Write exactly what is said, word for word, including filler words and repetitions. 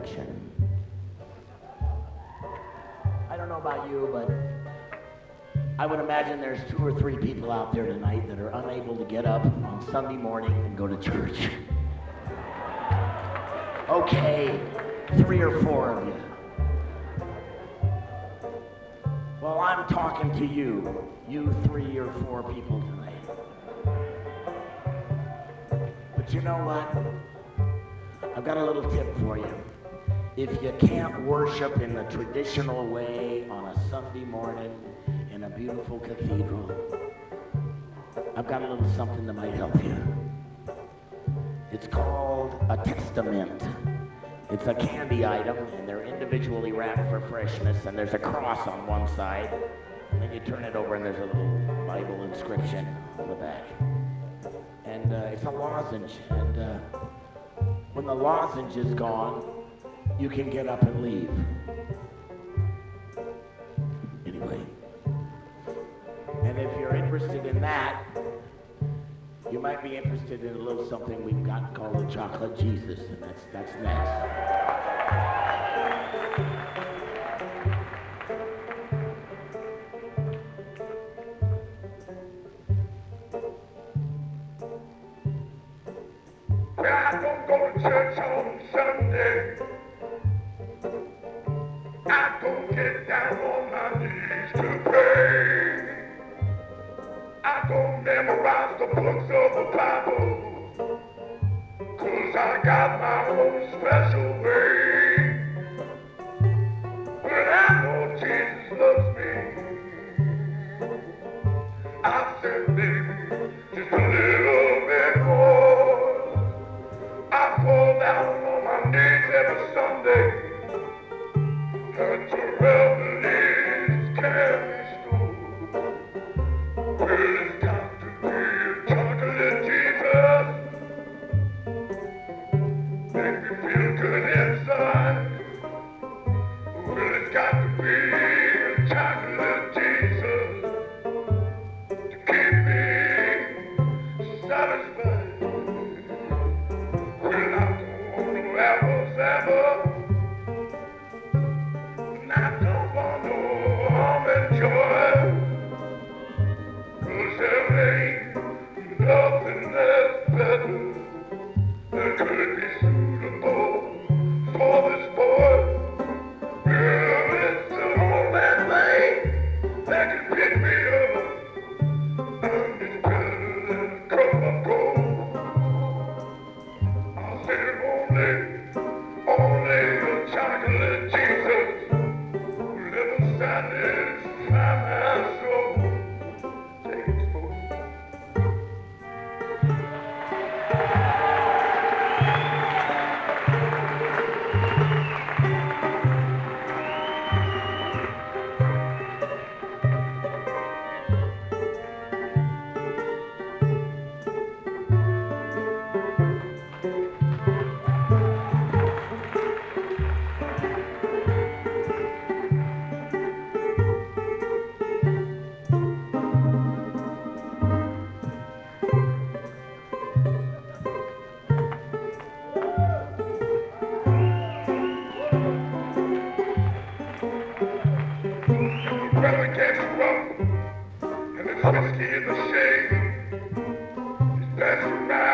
direction. I don't know about you, but I would imagine there's two or three people out there tonight that are unable to get up on Sunday morning and go to church. Okay, three or four of you. Well, I'm talking to you, you three or four people tonight. But you know what? I've got a little tip for you. If you can't worship in the traditional way on a Sunday morning in a beautiful cathedral, I've got a little something that might help you. It's called a testament. It's a candy item, and they're individually wrapped for freshness, and there's a cross on one side, and then you turn it over, and there's a little Bible inscription on the back. And uh, it's a lozenge, and uh, when the lozenge is gone, you can get up and leave. Anyway, and if you're interested in that, you might be interested in a little something we've got called the Chocolate Jesus, and that's that's next. Well, I don't go to church on Sunday. I don't get down on my knees to pray. I don't memorize the books of the Bible, 'cause I got my own special way. But I know Jesus loves me. I said, baby, just a little bit more. I fall down on my knees every Sunday, and to revelries carry school. Well, it's got to be a chocolate Jesus. Make me feel good inside. Well, it's got to be a chocolate Jesus to keep me satisfied. Well, I don't want no apples ever. And I don't want no almond joy. 'Cause there ain't nothing that's better that could be suitable for this boy. Well, it's the only thing that can pick me up. And it's better than a cup of gold. I said only, only a chocolate Jesus will ever satisfy my soul. Take it, folks. Brother gets rough, and it's whiskey in the shade. He's passing right